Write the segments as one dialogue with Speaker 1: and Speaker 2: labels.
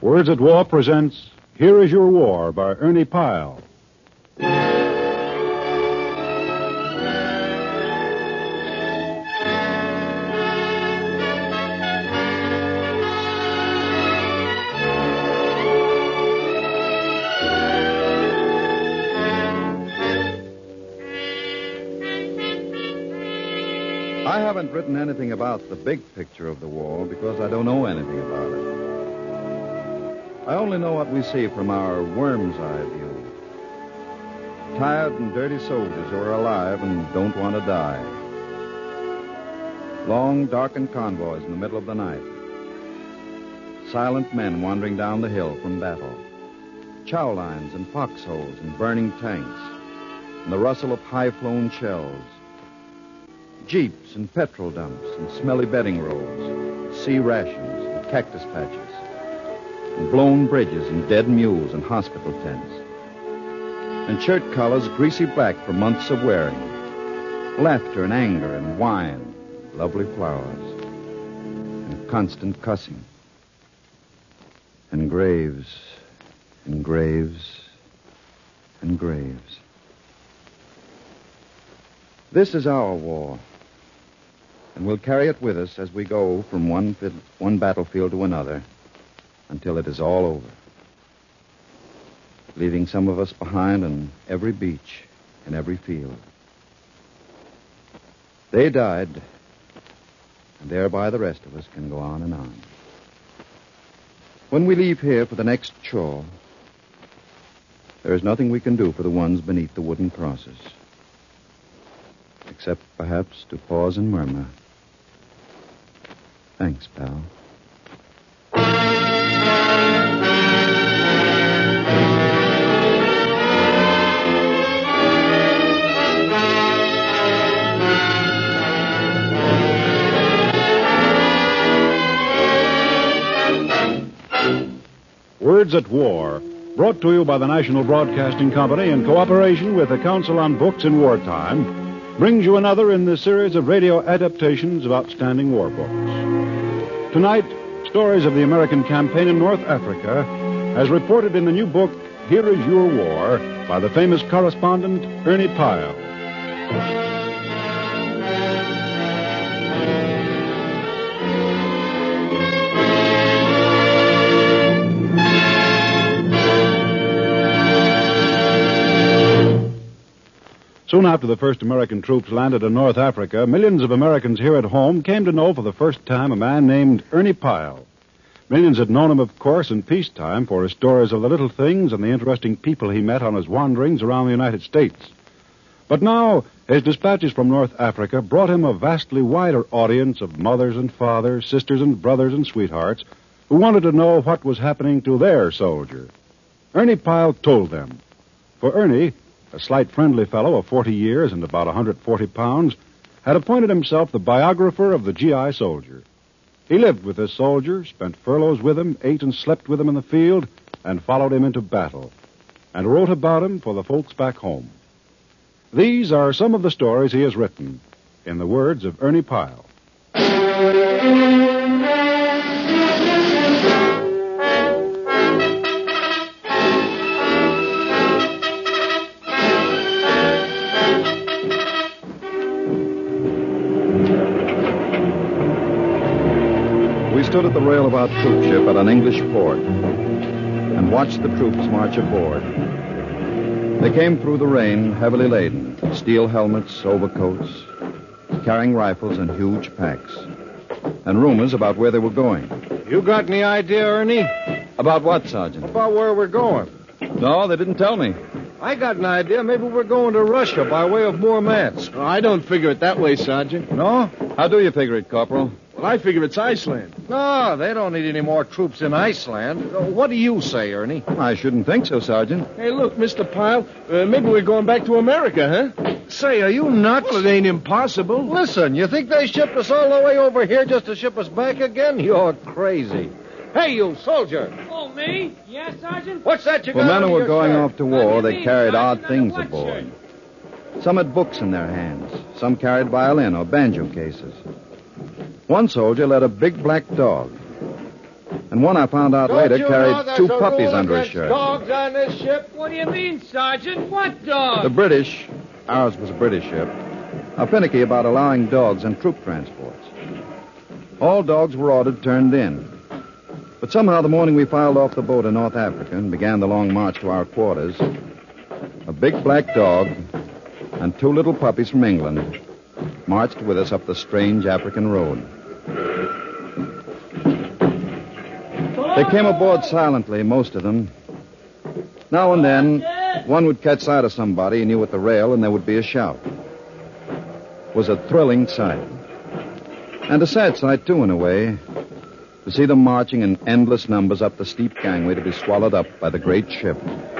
Speaker 1: Words at War presents Here Is Your War by Ernie Pyle.
Speaker 2: I haven't written anything about the big picture of the war because I don't know anything about it. I only know what we see from our worm's eye view. Tired and dirty soldiers who are alive and don't want to die. Long, darkened convoys in the middle of the night. Silent men wandering down the hill from battle. Chow lines and foxholes and burning tanks. And the rustle of high-flown shells. Jeeps and petrol dumps and smelly bedding rolls. Sea rations and cactus patches. And blown bridges and dead mules and hospital tents. And shirt collars greasy black from months of wearing. Laughter and anger and wine, lovely flowers. And constant cussing. And graves, and graves, and graves. This is our war. And we'll carry it with us as we go from one battlefield to another. Until it is all over. Leaving some of us behind on every beach and every field. They died, and thereby the rest of us can go on and on. When we leave here for the next chore, there is nothing we can do for the ones beneath the wooden crosses. Except, perhaps, to pause and murmur, "Thanks, pal."
Speaker 1: Words at War, brought to you by the National Broadcasting Company in cooperation with the Council on Books in Wartime, brings you another in the series of radio adaptations of outstanding war books. Tonight, stories of the American campaign in North Africa, as reported in the new book, Here Is Your War, by the famous correspondent Ernie Pyle. Soon after the first American troops landed in North Africa, millions of Americans here at home came to know for the first time a man named Ernie Pyle. Millions had known him, of course, in peacetime for his stories of the little things and the interesting people he met on his wanderings around the United States. But now, his dispatches from North Africa brought him a vastly wider audience of mothers and fathers, sisters and brothers and sweethearts who wanted to know what was happening to their soldier. Ernie Pyle told them. For Ernie, a slight, friendly fellow of 40 years and about 140 pounds, had appointed himself the biographer of the GI soldier. He lived with this soldier, spent furloughs with him, ate and slept with him in the field, and followed him into battle, and wrote about him for the folks back home. These are some of the stories he has written, in the words of Ernie Pyle.
Speaker 2: We stood at the rail of our troop ship at an English port and watched the troops march aboard. They came through the rain, heavily laden, steel helmets, overcoats, carrying rifles and huge packs, and rumors about where they were going.
Speaker 3: You got any idea, Ernie?
Speaker 2: About what, Sergeant?
Speaker 3: About where we're going.
Speaker 2: No, they didn't tell me.
Speaker 3: I got an idea. Maybe we're going to Russia by way of Murmansk.
Speaker 4: I don't figure it that way, Sergeant.
Speaker 2: No? How do you figure it, Corporal?
Speaker 4: Well, I figure it's Iceland.
Speaker 3: No, they don't need any more troops in Iceland. What do you say, Ernie?
Speaker 2: I shouldn't think so, Sergeant.
Speaker 4: Hey, look, Mr. Pyle, maybe we're going back to America, huh?
Speaker 3: Say, are you nuts?
Speaker 4: Well, it ain't impossible.
Speaker 3: Listen, you think they shipped us all the way over here just to ship us back again? You're crazy. Hey, you soldier.
Speaker 5: Oh, me? Yes, Sergeant?
Speaker 3: What's that you
Speaker 2: For
Speaker 3: got
Speaker 2: men
Speaker 3: under
Speaker 2: who were
Speaker 3: your
Speaker 2: going
Speaker 3: shirt?
Speaker 2: off to war, they carried odd things
Speaker 5: What
Speaker 2: aboard. Some had books in their hands. Some carried violin or banjo cases. One soldier led a big black dog. And one I found out later carried two puppies under his shirt.
Speaker 3: Dogs on this ship?
Speaker 5: What do you mean, Sergeant? What dog?
Speaker 2: The British, ours was a British ship, are finicky about allowing dogs in troop transports. All dogs were ordered turned in. But somehow the morning we filed off the boat in North Africa and began the long march to our quarters, a big black dog and two little puppies from England marched with us up the strange African road. They came aboard silently, most of them. Now and then, one would catch sight of somebody he knew at the rail, and there would be a shout. It was a thrilling sight. And a sad sight, too, in a way, to see them marching in endless numbers up the steep gangway to be swallowed up by the great ship.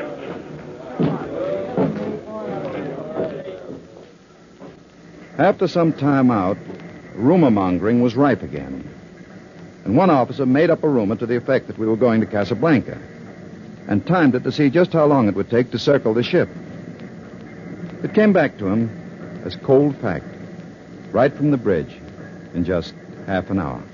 Speaker 2: After some time out, rumor-mongering was rife again. And one officer made up a rumor to the effect that we were going to Casablanca and timed it to see just how long it would take to circle the ship. It came back to him as cold fact, right from the bridge, in just half an hour.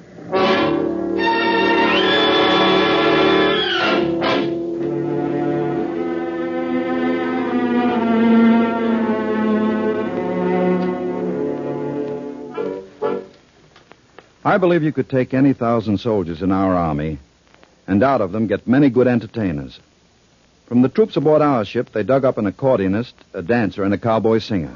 Speaker 2: I believe you could take any 1,000 soldiers in our army and out of them get many good entertainers. From the troops aboard our ship, they dug up an accordionist, a dancer, and a cowboy singer.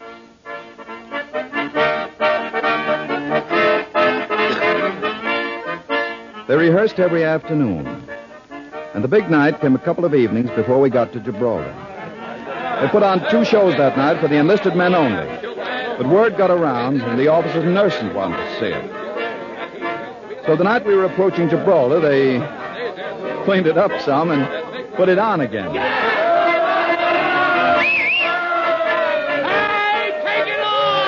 Speaker 2: They rehearsed every afternoon, and the big night came a couple of evenings before we got to Gibraltar. They put on 2 shows that night for the enlisted men only, but word got around, and the officers and nurses wanted to see it. So the night we were approaching Gibraltar, they cleaned it up some and put it on again.
Speaker 5: Hey, take it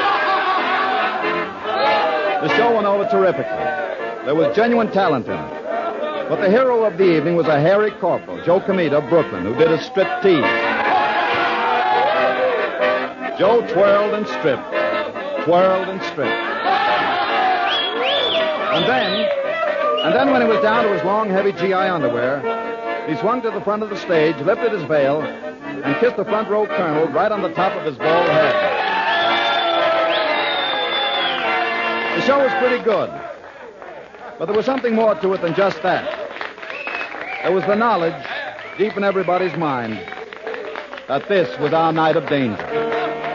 Speaker 5: off!
Speaker 2: The show went over terrifically. There was genuine talent in it. But the hero of the evening was a hairy corporal, Joe Comita of Brooklyn, who did a striptease. Joe twirled and stripped, twirled and stripped. And then when he was down to his long, heavy GI underwear, he swung to the front of the stage, lifted his veil, and kissed the front row colonel right on the top of his bald head. The show was pretty good, but there was something more to it than just that. There was the knowledge, deep in everybody's mind, that this was our night of danger.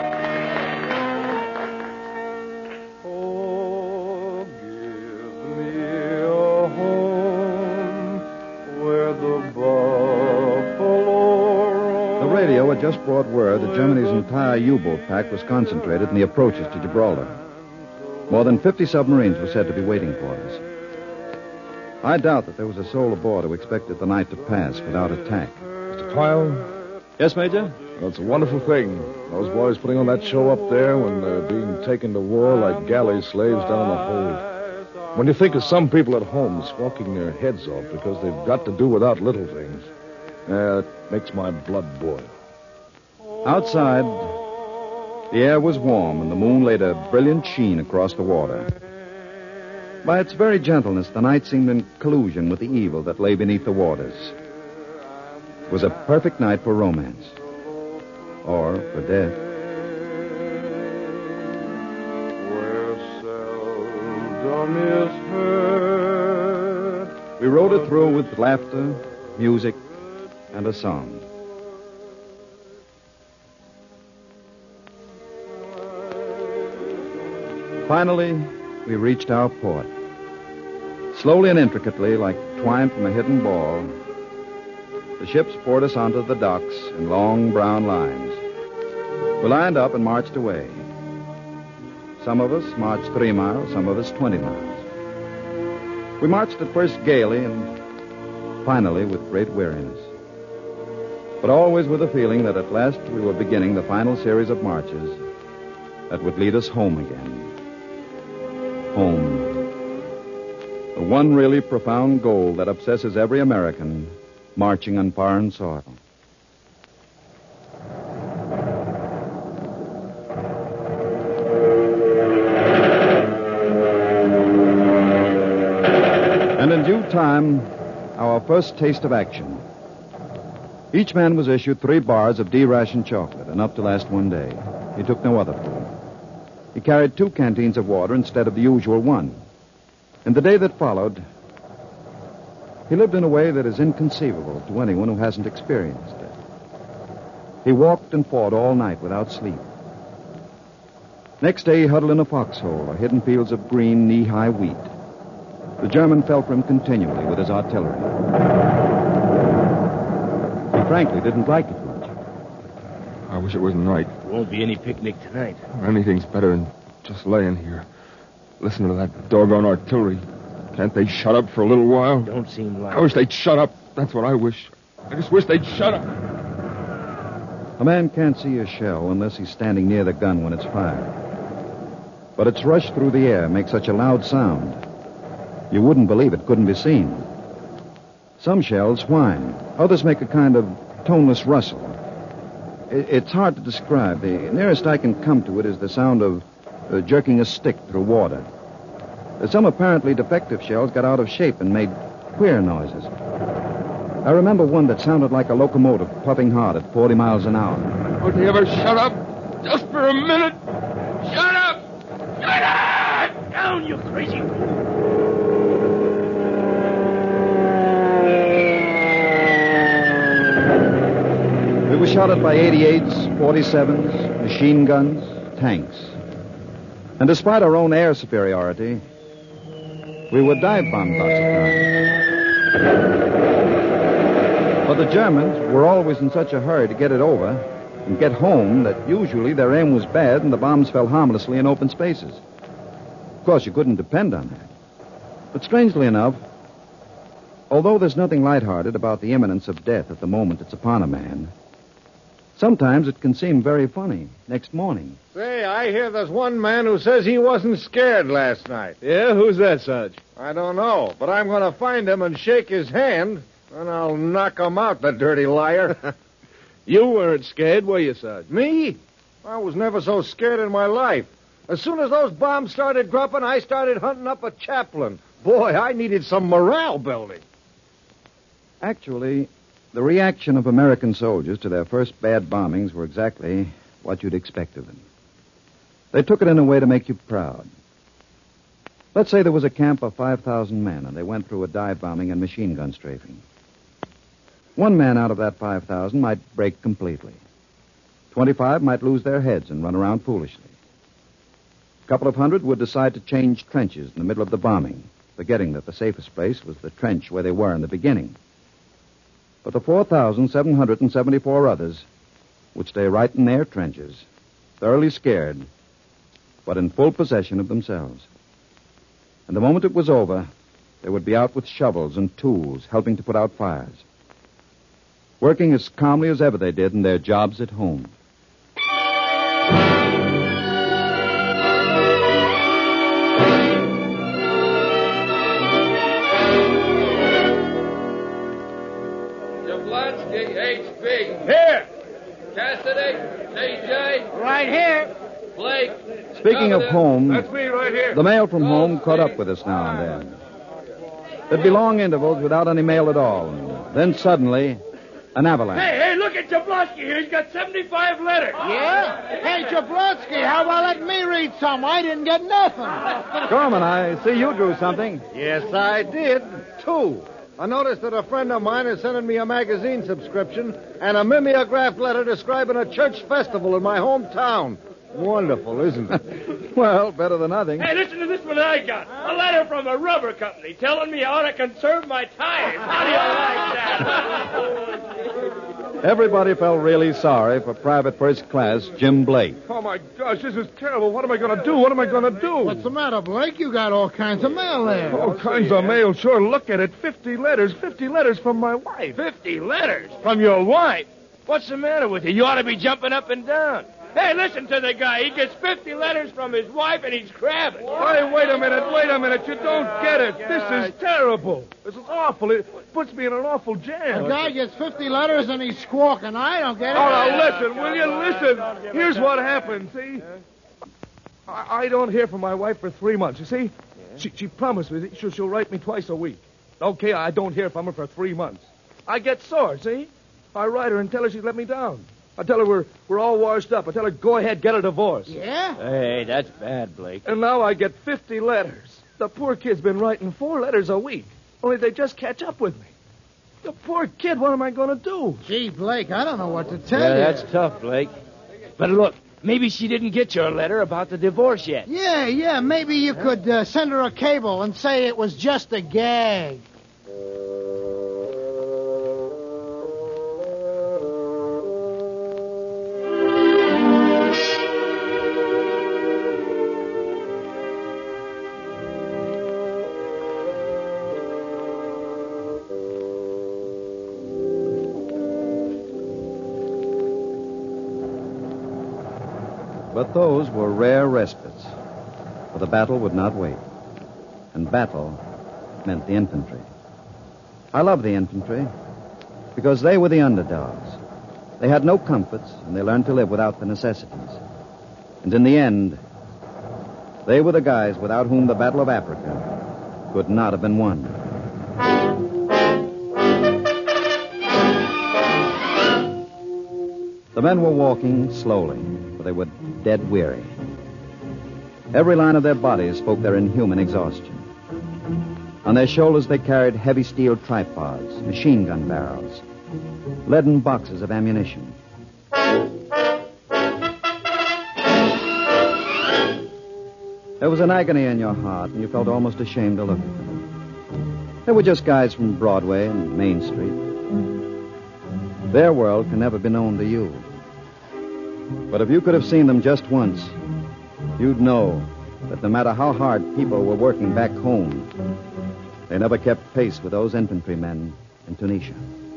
Speaker 2: Just brought word that Germany's entire U-boat pack was concentrated in the approaches to Gibraltar. More than 50 submarines were said to be waiting for us. I doubt that there was a soul aboard who expected the night to pass without attack.
Speaker 6: Mr. Pyle?
Speaker 2: Yes, Major?
Speaker 6: Well, it's a wonderful thing. Those boys putting on that show up there when they're being taken to war like galley slaves down the hold. When you think of some people at home squawking their heads off because they've got to do without little things, it makes my blood boil.
Speaker 2: Outside, the air was warm and the moon laid a brilliant sheen across the water. By its very gentleness, the night seemed in collusion with the evil that lay beneath the waters. It was a perfect night for romance. Or for death.
Speaker 7: Where seldom is heard.
Speaker 2: We rode it through with laughter, music, and a song. Finally, we reached our port. Slowly and intricately, like twine from a hidden ball, the ships poured us onto the docks in long brown lines. We lined up and marched away. Some of us marched 3 miles, some of us 20 miles. We marched at first gaily and finally with great weariness. But always with a feeling that at last we were beginning the final series of marches that would lead us home again. Home. The one really profound goal that obsesses every American marching on foreign soil. And in due time, our first taste of action. Each man was issued 3 bars of D-ration chocolate, enough to last one day. He took no other food. He carried 2 canteens of water instead of the usual 1. And the day that followed, he lived in a way that is inconceivable to anyone who hasn't experienced it. He walked and fought all night without sleep. Next day, he huddled in a foxhole or hidden fields of green, knee-high wheat. The German fell for him continually with his artillery. He frankly didn't like it much.
Speaker 8: I wish it wasn't night.
Speaker 4: Won't be any picnic tonight.
Speaker 8: Anything's better than just laying here. Listening to that doggone artillery. Can't they shut up for a little while?
Speaker 4: Don't seem like
Speaker 8: I wish they'd shut up. That's what I wish. I just wish they'd shut up.
Speaker 2: A man can't see a shell unless he's standing near the gun when it's fired. But its rush through the air makes such a loud sound, you wouldn't believe it couldn't be seen. Some shells whine. Others make a kind of toneless rustle. It's hard to describe. The nearest I can come to it is the sound of jerking a stick through water. Some apparently defective shells got out of shape and made queer noises. I remember one that sounded like a locomotive puffing hard at 40 miles an hour.
Speaker 8: Would they ever shut up? Just for a minute? Shut up! Shut up!
Speaker 4: Down, you crazy fool!
Speaker 2: We were shot at by 88s, 47s, machine guns, tanks. And despite our own air superiority, we were dive-bombed lots of times. But the Germans were always in such a hurry to get it over and get home that usually their aim was bad and the bombs fell harmlessly in open spaces. Of course, you couldn't depend on that. But strangely enough, although there's nothing lighthearted about the imminence of death at the moment it's upon a man, sometimes it can seem very funny next morning.
Speaker 3: Say, I hear there's one man who says he wasn't scared last night.
Speaker 4: Yeah, who's that, Sarge?
Speaker 3: I don't know, but I'm going to find him and shake his hand, and I'll knock him out, the dirty liar.
Speaker 4: You weren't scared, were you, Sarge?
Speaker 3: Me? I was never so scared in my life. As soon as those bombs started dropping, I started hunting up a chaplain. Boy, I needed some morale building.
Speaker 2: Actually, the reaction of American soldiers to their first bad bombings were exactly what you'd expect of them. They took it in a way to make you proud. Let's say there was a camp of 5,000 men, and they went through a dive bombing and machine gun strafing. One man out of that 5,000 might break completely. 25 might lose their heads and run around foolishly. A couple of hundred would decide to change trenches in the middle of the bombing, forgetting that the safest place was the trench where they were in the beginning. But the 4,774 others would stay right in their trenches, thoroughly scared, but in full possession of themselves. And the moment it was over, they would be out with shovels and tools, helping to put out fires, working as calmly as ever they did in their jobs at home.
Speaker 5: Jablonski, HB.
Speaker 3: Here!
Speaker 5: Cassidy, CJ.
Speaker 9: Right here.
Speaker 5: Blake.
Speaker 2: Speaking of home,
Speaker 3: That's me right here.
Speaker 2: the mail from home caught up with us now and then. There'd be long intervals without any mail at all. And then suddenly, an avalanche.
Speaker 5: Hey, look at Jablonski here. He's got 75 letters.
Speaker 9: Yeah? Hey, Jablonski, how about letting me read some? I didn't get nothing.
Speaker 2: Gorman, I see you drew something.
Speaker 3: Yes, I did. 2. I noticed that a friend of mine is sending me a magazine subscription and a mimeographed letter describing a church festival in my hometown. Wonderful, isn't it?
Speaker 2: Well, better than nothing.
Speaker 5: Hey, listen to this one I got. A letter from a rubber company telling me I ought to conserve my tires. How do you like that?
Speaker 2: Everybody felt really sorry for Private First Class Jim Blake.
Speaker 6: Oh, my gosh, this is terrible. What am I going to do? What am I going to do?
Speaker 9: What's the matter, Blake? You got all kinds of mail there.
Speaker 6: All kinds of mail. Sure, look at it. 50 letters. 50 letters from my wife.
Speaker 4: 50 letters? From your wife? What's the matter with you? You ought to be jumping up and down.
Speaker 5: Hey, listen to the guy. He gets 50 letters from his wife, and he's crabbing.
Speaker 6: Hey, wait a minute. You don't get it. This is terrible. This is awful. It puts me in an awful jam.
Speaker 9: A guy gets 50 letters and he's squawking. I don't get it.
Speaker 6: Oh, now listen, will you? Listen. Here's what happened, see? I don't hear from my wife for 3 months, you see? She promised me that she'll write me twice a week.
Speaker 8: Okay, I don't hear from her for 3 months. I get sore, see? I write her and tell her she's let me down. I tell her we're all washed up. I tell her, go ahead, get a divorce.
Speaker 9: Yeah?
Speaker 5: Hey, that's bad, Blake.
Speaker 8: And now I get 50 letters. The poor kid's been writing 4 letters a week. Only they just catch up with me. The poor kid, what am I going to do?
Speaker 9: Gee, Blake, I don't know what to tell
Speaker 5: Yeah,
Speaker 9: you.
Speaker 5: that's tough, Blake. But look, maybe she didn't get your letter about the divorce yet.
Speaker 9: Yeah, maybe you could send her a cable and say it was just a gag.
Speaker 2: But those were rare respites, for the battle would not wait. And battle meant the infantry. I love the infantry because they were the underdogs. They had no comforts, and they learned to live without the necessities. And in the end, they were the guys without whom the Battle of Africa could not have been won. The men were walking slowly, for they were dead weary. Every line of their bodies spoke their inhuman exhaustion. On their shoulders they carried heavy steel tripods, machine gun barrels, leaden boxes of ammunition. There was an agony in your heart, and you felt almost ashamed to look at them. They were just guys from Broadway and Main Street. Their world can never be known to you. But if you could have seen them just once, you'd know that no matter how hard people were working back home, they never kept pace with those infantrymen in Tunisia.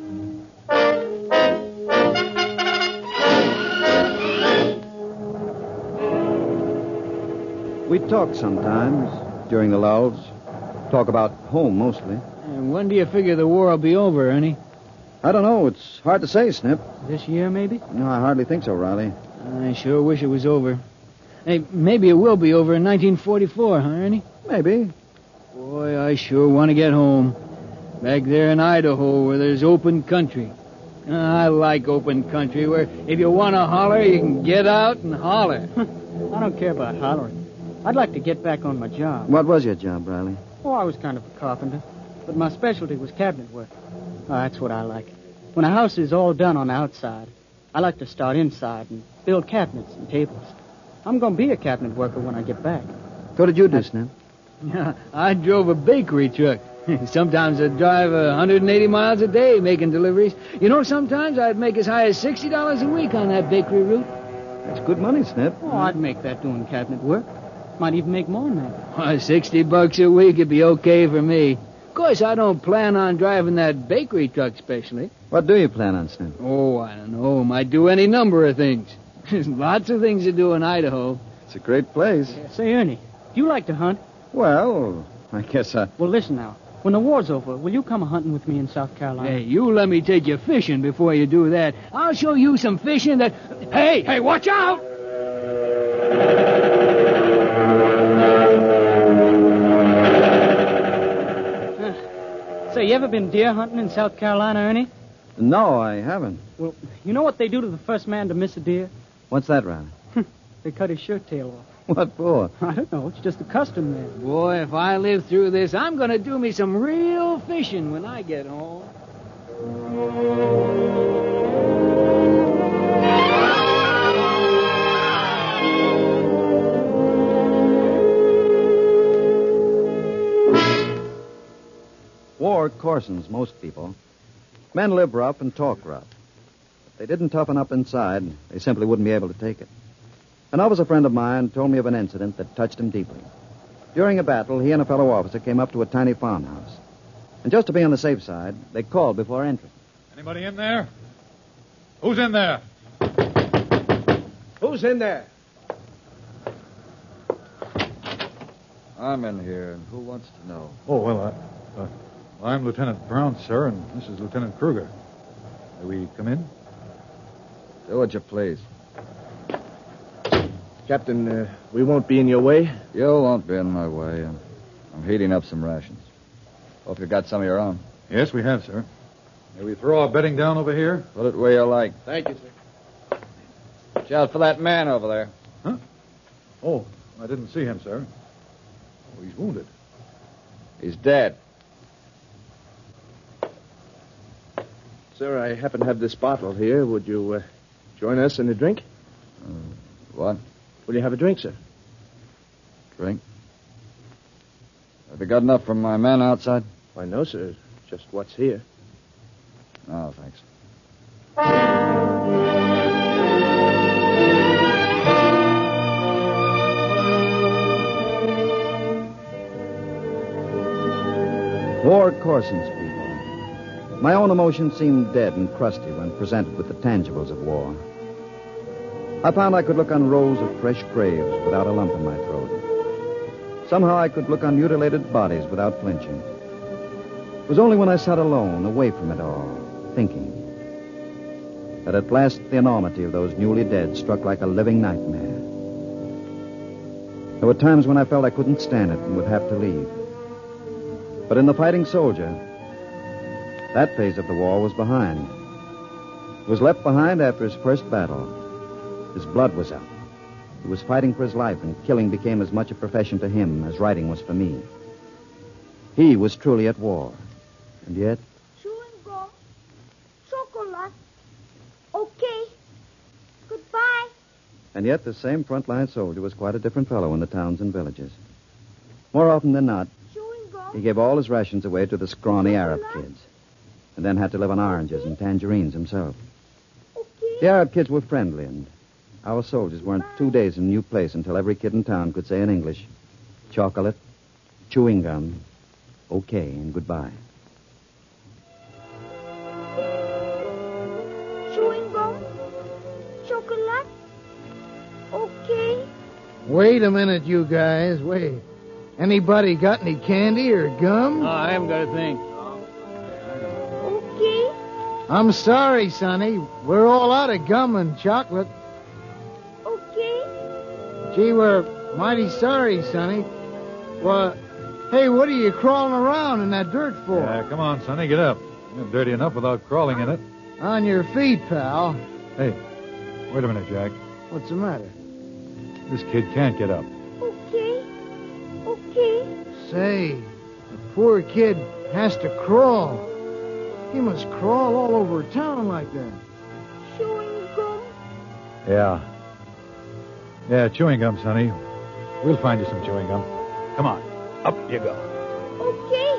Speaker 2: We talk sometimes during the lulls. Talk about home mostly.
Speaker 10: And when do you figure the war will be over, Ernie?
Speaker 2: I don't know. It's hard to say, Snip.
Speaker 10: This year, maybe?
Speaker 2: No, I hardly think so, Riley.
Speaker 10: I sure wish it was over. Hey, maybe it will be over in 1944, huh, Ernie?
Speaker 2: Maybe.
Speaker 10: Boy, I sure want to get home. Back there in Idaho where there's open country. I like open country where if you want to holler, you can get out and holler.
Speaker 11: I don't care about hollering. I'd like to get back on my job.
Speaker 2: What was your job, Riley?
Speaker 11: Oh, I was kind of a carpenter. But my specialty was cabinet work. Oh, that's what I like. When a house is all done on the outside, I like to start inside and build cabinets and tables. I'm going to be a cabinet worker when I get back.
Speaker 2: What did you do, Snip?
Speaker 10: I drove a bakery truck. Sometimes I'd drive 180 miles a day making deliveries. You know, sometimes I'd make as high as $60 a week on that bakery route.
Speaker 2: That's good money, Snip.
Speaker 11: Oh, I'd make that doing cabinet work. Might even make more than that.
Speaker 10: Why, $60 a week would be okay for me. Of course, I don't plan on driving that bakery truck specially.
Speaker 2: What do you plan on, Snip?
Speaker 10: Oh, I don't know. Might do any number of things. There's lots of things to do in Idaho.
Speaker 2: It's a great place.
Speaker 11: Say, Ernie, do you like to hunt?
Speaker 2: Well, I guess I...
Speaker 11: Well, listen now. When the war's over, will you come hunting with me in South Carolina?
Speaker 10: Hey, you let me take you fishing before you do that. I'll show you some fishing that... Hey, watch out!
Speaker 11: Say, you ever been deer hunting in South Carolina, Ernie?
Speaker 2: No, I haven't.
Speaker 11: Well, you know what they do to the first man to miss a deer?
Speaker 2: What's that, Riley?
Speaker 11: They cut his shirt tail off.
Speaker 2: What for?
Speaker 11: I don't know. It's just a custom there.
Speaker 10: Boy, if I live through this, I'm going to do me some real fishing when I get home.
Speaker 2: War coarsens most people. Men live rough and talk rough. If they didn't toughen up inside, they simply wouldn't be able to take it. An officer friend of mine told me of an incident that touched him deeply. During a battle, he and a fellow officer came up to a tiny farmhouse. And just to be on the safe side, they called before entering.
Speaker 12: Anybody in there? Who's in there?
Speaker 3: Who's in there?
Speaker 2: I'm in here. Who wants to know?
Speaker 12: Oh, well, I'm Lieutenant Brown, sir, and this is Lieutenant Kruger. May we come in?
Speaker 2: Do what you please.
Speaker 3: Captain, we won't be in your way?
Speaker 2: You won't be in my way. I'm heating up some rations. Hope you got some of your own.
Speaker 12: Yes, we have, sir. May we throw our bedding down over here?
Speaker 2: Put it where you like.
Speaker 8: Thank you, sir.
Speaker 2: Watch out for that man over there.
Speaker 12: Huh? Oh, I didn't see him, sir. Oh, he's wounded.
Speaker 2: He's dead.
Speaker 8: Sir, I happen to have this bottle here. Would you join us in a drink?
Speaker 2: What?
Speaker 8: Will you have a drink, sir?
Speaker 2: Drink? Have you got enough from my men outside?
Speaker 8: Why, no, sir. Just what's here.
Speaker 2: No, thanks. War coarsens people. My own emotions seemed dead and crusty when presented with the tangibles of war. I found I could look on rows of fresh graves without a lump in my throat. Somehow I could look on mutilated bodies without flinching. It was only when I sat alone, away from it all, thinking, that at last the enormity of those newly dead struck like a living nightmare. There were times when I felt I couldn't stand it and would have to leave. But in the fighting soldier, that phase of the war was behind. It was left behind after his first battle. His blood was up. He was fighting for his life, and killing became as much a profession to him as writing was for me. He was truly at war. And yet...
Speaker 13: Chewing gum. Chocolate. Okay. Goodbye.
Speaker 2: And yet the same frontline soldier was quite a different fellow in the towns and villages. More often than not, he gave all his rations away to the scrawny Arab kids, and then had to live on oranges and tangerines himself. The Arab kids were friendly, and our soldiers weren't 2 days in a new place until every kid in town could say in English, chocolate, chewing gum, okay, and goodbye.
Speaker 13: Chewing gum. Chocolate. Okay.
Speaker 9: Wait a minute, you guys. Wait. Anybody got any candy or gum?
Speaker 10: Oh, I haven't got a thing.
Speaker 13: Okay.
Speaker 9: I'm sorry, Sonny. We're all out of gum and chocolate.
Speaker 13: Okay.
Speaker 9: Gee, we're mighty sorry, Sonny. Well, hey, what are you crawling around in that dirt for?
Speaker 12: Come on, Sonny, get up. You're dirty enough without crawling in it.
Speaker 9: On your feet, pal.
Speaker 12: Hey, wait a minute, Jack.
Speaker 9: What's the matter?
Speaker 12: This kid can't get up.
Speaker 13: Okay.
Speaker 9: Say, the poor kid has to crawl. He must crawl all over town like that.
Speaker 13: Chewing gum.
Speaker 12: Yeah, chewing gum, Sonny. We'll find you some chewing gum. Come on, up you go.
Speaker 13: Okay.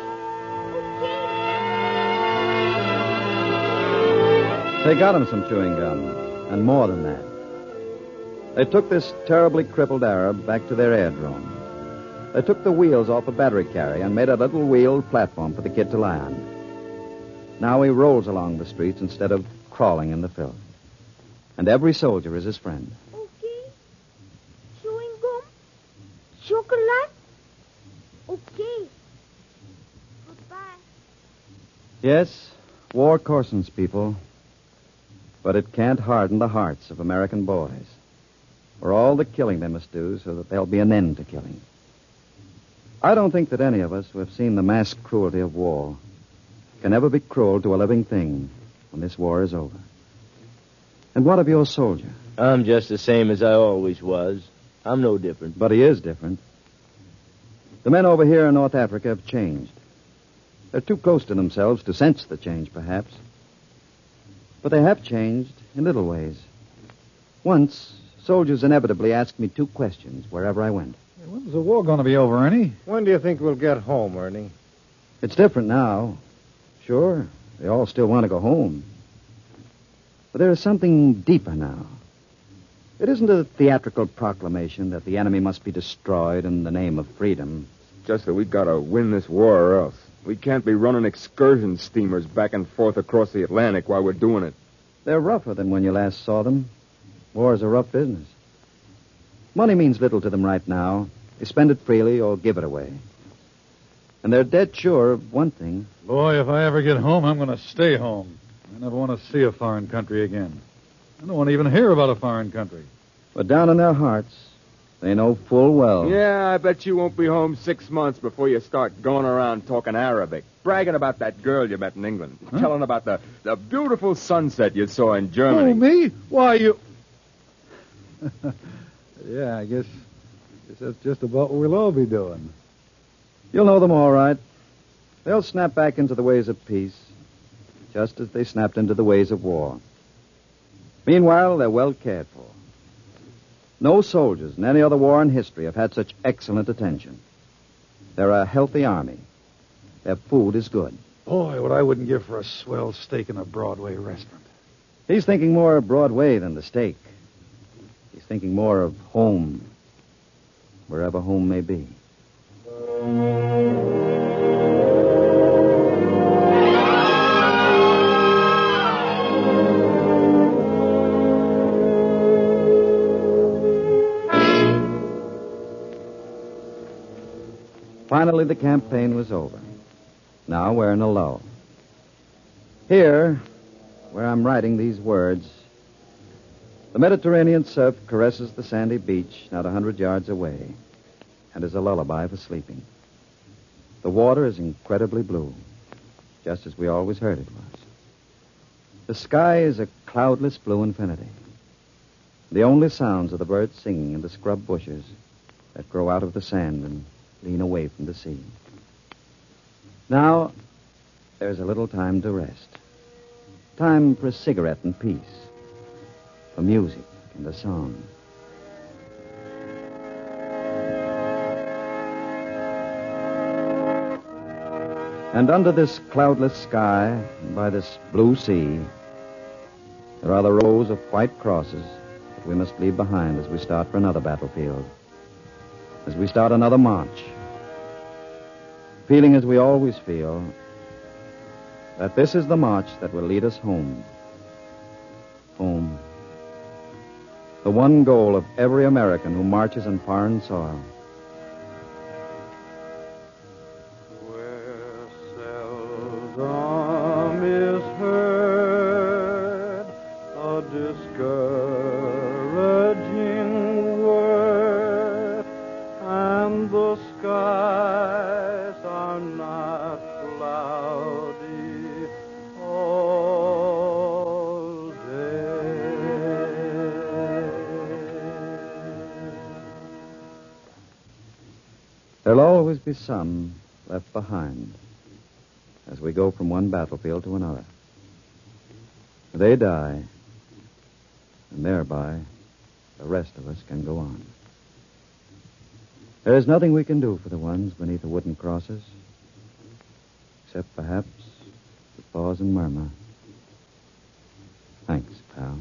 Speaker 2: They got him some chewing gum, and more than that. They took this terribly crippled Arab back to their airdrome. They took the wheels off a battery carrier and made a little wheeled platform for the kid to lie on. Now he rolls along the streets instead of crawling in the filth. And every soldier is his friend.
Speaker 13: Okay. Chewing gum. Chocolate. Okay. Goodbye.
Speaker 2: Yes, war coarsens people, but it can't harden the hearts of American boys. For all the killing they must do so that there'll be an end to killing. I don't think that any of us who have seen the mass cruelty of war can ever be cruel to a living thing when this war is over. And what of your soldier?
Speaker 5: I'm just the same as I always was. I'm no different.
Speaker 2: But he is different. The men over here in North Africa have changed. They're too close to themselves to sense the change, perhaps. But they have changed in little ways. Once, soldiers inevitably asked me 2 questions wherever I went.
Speaker 12: When's the war going to be over, Ernie?
Speaker 3: When do you think we'll get home, Ernie?
Speaker 2: It's different now. Sure, they all still want to go home. But there is something deeper now. It isn't a theatrical proclamation that the enemy must be destroyed in the name of freedom.
Speaker 7: Just that we gotta win this war or else. We can't be running excursion steamers back and forth across the Atlantic while we're doing it.
Speaker 2: They're rougher than when you last saw them. War is a rough business. Money means little to them right now. They spend it freely or give it away. And they're dead sure of one thing.
Speaker 12: Boy, if I ever get home, I'm going to stay home. I never want to see a foreign country again. I don't want to even hear about a foreign country.
Speaker 2: But down in their hearts, They know full well.
Speaker 7: Yeah, I bet you won't be home 6 months before you start going around talking Arabic, bragging about that girl you met in England, telling about the beautiful sunset you saw in Germany.
Speaker 12: Oh, me? Why, you... Yeah, I guess that's just about what we'll all be doing.
Speaker 2: You'll know them all right. They'll snap back into the ways of peace, just as they snapped into the ways of war. Meanwhile, they're well cared for. No soldiers in any other war in history have had such excellent attention. They're a healthy army. Their food is good.
Speaker 12: Boy, what I wouldn't give for a swell steak in a Broadway restaurant.
Speaker 2: He's thinking more of Broadway than the steak. He's thinking more of home, wherever home may be. Finally, the campaign was over. Now we're in a lull. Here, where I'm writing these words, the Mediterranean surf caresses the sandy beach not 100 yards away and is a lullaby for sleeping. The water is incredibly blue, just as we always heard it was. The sky is a cloudless blue infinity. The only sounds are the birds singing in the scrub bushes that grow out of the sand and lean away from the sea. Now, there's a little time to rest. Time for a cigarette and peace. For music and a song. And under this cloudless sky and by this blue sea, there are the rows of white crosses that we must leave behind as we start for another battlefield. As we start another march. Feeling as we always feel that this is the march that will lead us home. Home. The one goal of every American who marches on foreign soil.
Speaker 14: Where seldom is heard a discouraging word, and the skies are not cloudy all day.
Speaker 2: There'll always be some left behind as we go from one battlefield to another. They die, and thereby the rest of us can go on. There is nothing we can do for the ones beneath the wooden crosses, except perhaps to pause and murmur, "Thanks, pal."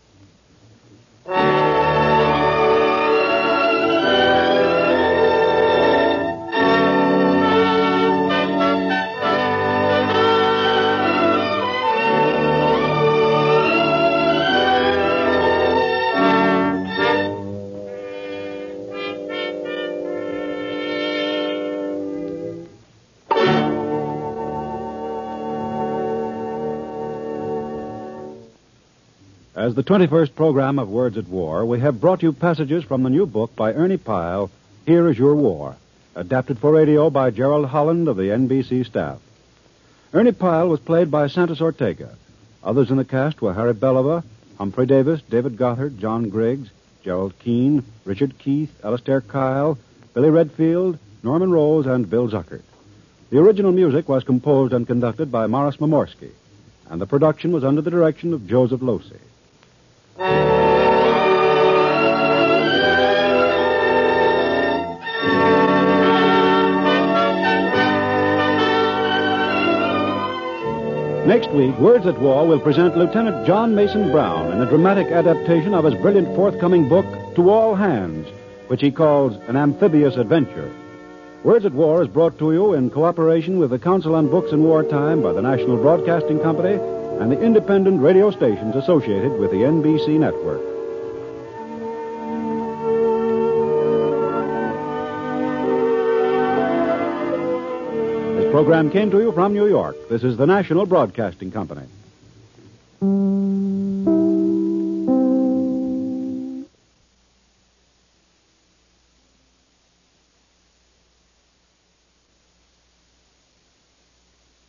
Speaker 1: As the 21st program of Words at War, we have brought you passages from the new book by Ernie Pyle, Here Is Your War, adapted for radio by Gerald Holland of the NBC staff. Ernie Pyle was played by Santos Ortega. Others in the cast were Harry Belova, Humphrey Davis, David Gothard, John Griggs, Gerald Keane, Richard Keith, Alistair Kyle, Billy Redfield, Norman Rose, and Bill Zuckert. The original music was composed and conducted by Morris Momorsky, and the production was under the direction of Joseph Losey. Next week, Words at War will present Lieutenant John Mason Brown in a dramatic adaptation of his brilliant forthcoming book, To All Hands, which he calls an amphibious adventure. Words at War is brought to you in cooperation with the Council on Books in Wartime by the National Broadcasting Company and the independent radio stations associated with the NBC network. This program came to you from New York. This is the National Broadcasting Company.